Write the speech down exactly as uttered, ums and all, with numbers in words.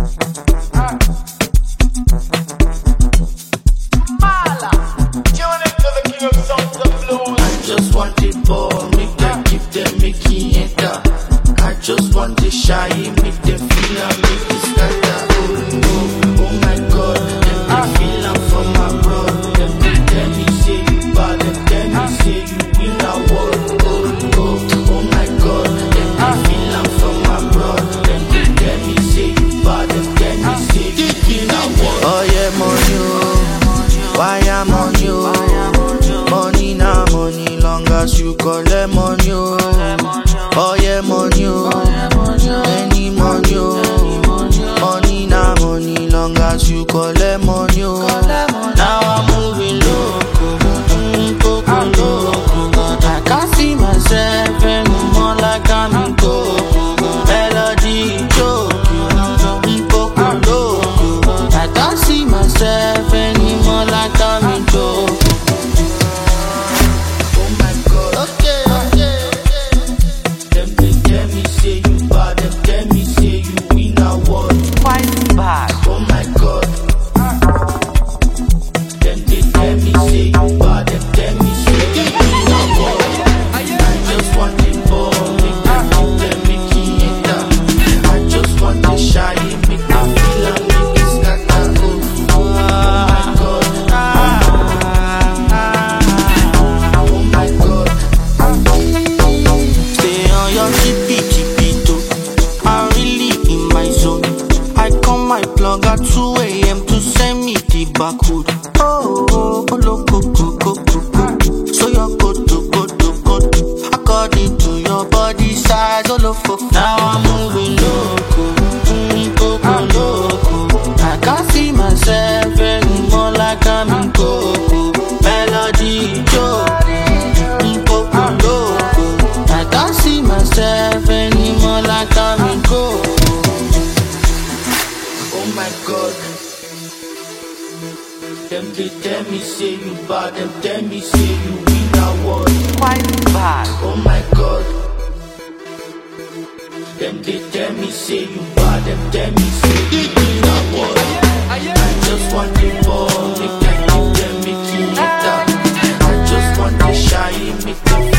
I just want the ball, make them give them, make it enter. I just want the shy, make them feel and make it scatter. Oh, oh, oh my God, them they feel and from my bro. Them they tell me say you bad, them tell me say you win a war. Oh, oh, oh my God, them they feel and from my bro. Them they tell me say you bad, them tell me say you win a war. Oh yeah, money, oh, why I'm on you? Money na money, long as you collect money, oh. Oh yeah, money, oh. Any money, oh. Money na money, long as you collect money, oh. Now I'm moving loco, mm, coco loco. I can't see myself anymore like I'm in coco. Melody joking, mm, coco loco. I can't see myself anymore like I'm in coco. At two A M to send me the barcode. Oh, oh, oh, loco, coco, coco. So your go to go to go to according to your body size. Oh, loco. Now I'm moving loco, mm, coco, loco. I can't see myself anymore like I'm in coco. Melody joke, mm, coco, loco. I can't see myself anymore like I'm in coco. Oh my God, them they tell me say you bad, them tell me say you win a war. Quite bad. Oh my God, them they tell me say you bad, them tell me say you win a war. I just want the ball, make them give them, make it enter. I just want the shy, make them